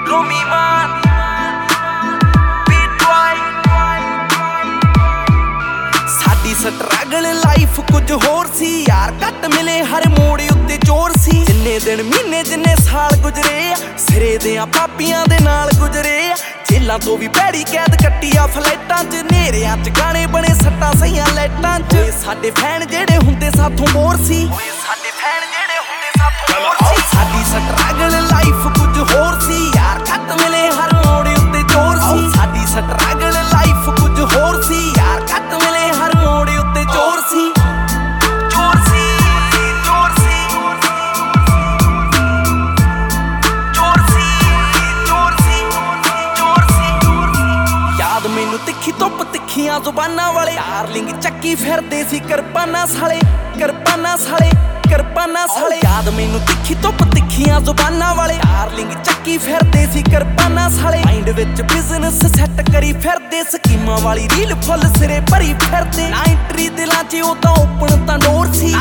ਰੋਮੀ ਮਾਨ ਸਾਡੀ struggle life ਕੁਝ ਹੋਰ ਸੀ ਯਾਰ ਘੱਟ ਮਿਲੇ ਹਰ ਮੋੜ ਉੱਤੇ ਚੋਰ ਸੀ ਜਿੰਨੇ ਦਿਨ ਮਹੀਨੇ ਜਿੰਨੇ ਸਾਲ ਗੁਜ਼ਰੇ ਸਿਰੇ ਦਿਆਂ ਪਾਪੀਆਂ ਦੇ ਨਾਲ ਗੁਜ਼ਰੇ ਜੇਲਾਂ ਤੋਂ ਵੀ ਭੈੜੀ ਕੈਦ ਕੱਟੀ ਆ ਫਲੈਟਾਂ 'ਚ ਨੇਰਿਆਂ 'ਚ ਗਾਣੇ ਬਣੇ ਸੱਟਾਂ ਸਹੀਆਂ ਲਾਈਟਾਂ 'ਚ ਸਾਡੇ ਫੈਨ ਜਿਹੜੇ ਹੁੰਦੇ ਸਾਥੋਂ ਬੋਰ ਸੀ ਸਾਡੇ ਫੈਨ ਜਿਹੜੇ ਹੁੰਦੇ ਸਾਥੋਂ ਬੋਰ ਸੀ ਸਾਡੀ ਸਟਰਗਲ ਲਾਈਫ ਕੁਝ ਹੋਰ ਸੀ ਯਾਰ ਘੱਟ ਮਿਲੇ ਹਰ ਮੋੜ ਉੱਤੇ ਚੋਰ ਸੀ ਸਾਡੀ ਸਟਰਗਲ ਲਾਈਫ ਕੁਝ ਹੋਰ ਸੀ ਯਾਰ ਘੱਟ ਮਿਲੇ ਹਰ ਮੋੜ ਉੱਤੇ ਚੋਰ ਸੀ ਮੈਨੂੰ ਤਿੱਖੀ ਧੁੱਪ ਤਿੱਖੀਆਂ ਜ਼ੁਬਾਨਾਂ ਵਾਲੇ ਡਾਰਲਿੰਗ ਚੱਕੀ ਫਿਰਦੇ ਸੀ ਕਿਰਪਾਨਾਂ ਸਾਲੇ ਯਾਦ ਮੈਨੂੰ ਤਿੱਖੀ ਧੁੱਪ ਤਿੱਖੀਆਂ ਜ਼ੁਬਾਨਾਂ ਵਾਲੇ ਡਾਰਲਿੰਗ ਚੱਕੀ ਫਿਰਦੇ ਸੀ ਕਿਰਪਾਨਾਂ ਸਾਲੇ ਮਾਈਂਡ ਵਿੱਚ ਬਿਜ਼ਨਸ ਸੈੱਟ ਕਰੀ ਫਿਰਦੇ ਸਕੀਮਾਂ ਵਾਲੀ ਰੀਲ ਫੁੱਲ ਸਿਰੇ ਭਰੀ ਫਿਰਦੇ ਨਾ ਐਂਟਰੀ ਦਿਲਾਂ 'ਚ ਉਹ ਤਾਂ ਓਪਨ ਤਾਂ ਡੋਰ ਸੀ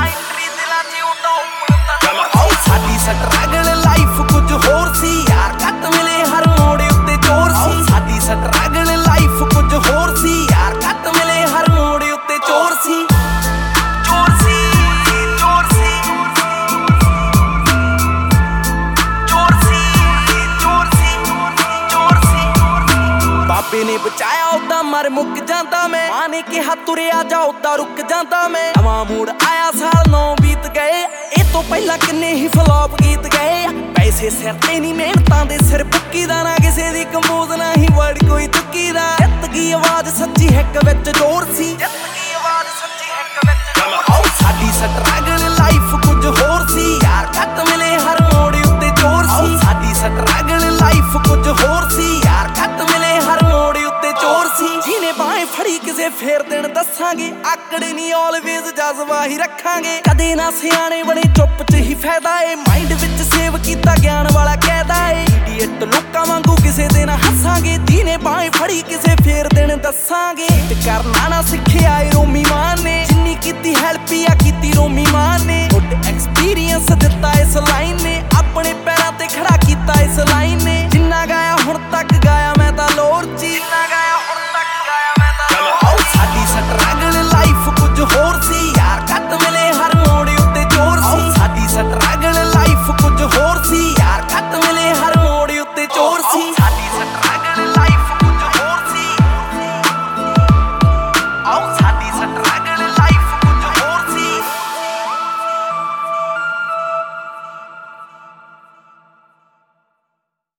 ਸਾਡੀ ਸਟਰਗਲ ਲਾਈਫ ਕੁਝ ਹੋਰ ਸੀ ਯਾਰ ਘੱਟ ਮਿਲੇ ਹਰ ਮੋੜ ਉੱਤੇ ਚੋਰ ਸੀ ਸਾਡੀ ਸਟਰਗਲ ਲਾਈਫ ਕੁਝ ਹੋਰ ਸੀ ਯਾਰ ਘੱਟ ਮਿਲੇ ਹਰ ਮੋੜ ਉੱਤੇ ਚੋਰ ਸੀ ਬਾਬੇ ਨੇ ਬਚਾਇਆ ਉਦਾਂ ਮਰ ਮੁੱਕ ਜਾਂਦਾ ਮੈਂ ਮਾਂ ਨੇ ਕਿਹਾ ਤੁਰਿਆ ਜਾ ਉਦਾਂ ਰੁਕ ਜਾਂਦਾ ਮੈਂ ਨਵਾਂ ਮੂਡ ਆਇਆ ਸਾਲ 9 ਬੀਤ ਗਏ ਇਹ ਤੋਂ ਪਹਿਲਾਂ ਕਿੰਨੇ ਹੀ ਫਲॉप ਗੀਤ ਗਏ ਪੈਸੇ ਸਿਰ ਤੇ ਨਹੀਂ ਮਿਹਨਤਾਂ ਦੇ ਸਿਰ ਬੁੱਕੀ ਦਾ ਨਾ ਕਿਸੇ ਦੀ ਕੰਪੋਜ਼ ਨਾ ਹੀ ਵਰਡ ਕੋਈ ਤੁੱਕੀ ਦਾ ਜਿੱਤ ਗਈ ਆਵਾਜ਼ ਸੱਚੀ ਹਿੱਕ ਵਿੱਚ ਜ਼ੋਰ ਸੀ ਸਾਡੀ ਸਟਰਗਲ ਲਾਈਫ ਕੁਝ ਹੋਰ ਸੀ ਯਾਰ ਘੱਟ ਮਿਲੇ ਹਰ ਮੋੜ ਉੱਤੇ ਚੋਰ ਸੀ ਸਾਡੀ ਸਟਰਗਲ ਲਾਈਫ ਕੁਝ ਹੋਰ ਸੀ ਯਾਰ ਘੱਟ ਮਿਲੇ ਹਰ ਮੋੜ ਉੱਤੇ ਚੋਰ ਸੀ ਜਿਹਨੇ ਬਾहें ਫੜੀ ਕਿਸੇ ਫੇਰ ਦਿਨ ਦੱਸਾਂਗੇ ਆਕੜੇ ਨਹੀਂ ਆਲਵੇਜ਼ ਜਜ਼ਬਾ ਹੀ ਰੱਖਾਂਗੇ ਕਦੇ ਨਾ ਸਿਆਣੇ ਬਣੇ ਚੁੱਪ 'ਚ ਹੀ ਫਾਇਦਾ ਏ ਮਾਈਂਡ ਵਿੱਚ ਸੇਵ ਕੀਤਾ ਗਿਆਨ ਵਾਲਾ ਕਹਿਦਾ ਏ ਇਡੀਅਟ ਲੋਕਾਂ ਵਾਂਗੂ ਕਿਸੇ ਦੇ ਨਾ ਹੱਸਾਂਗੇ ਜਿਹਨੇ ਬਾहें ਫੜੀ ਕਿਸੇ ਫੇਰ ਦਿਨ ਦੱਸਾਂਗੇ ਤੇ ਕਰਨਾ ਨਾ ਸਿੱਖਿਆ ਏ ਰੋਮੀ ਮਾਨ ਨੇ ਜਿੰਨੀ ਕੀਤੀ ਹੈਲਪ ਆ ਕੀਤੀ ਰੋਮੀ ਮਾਨ ਨੇ ਗੁੱਡ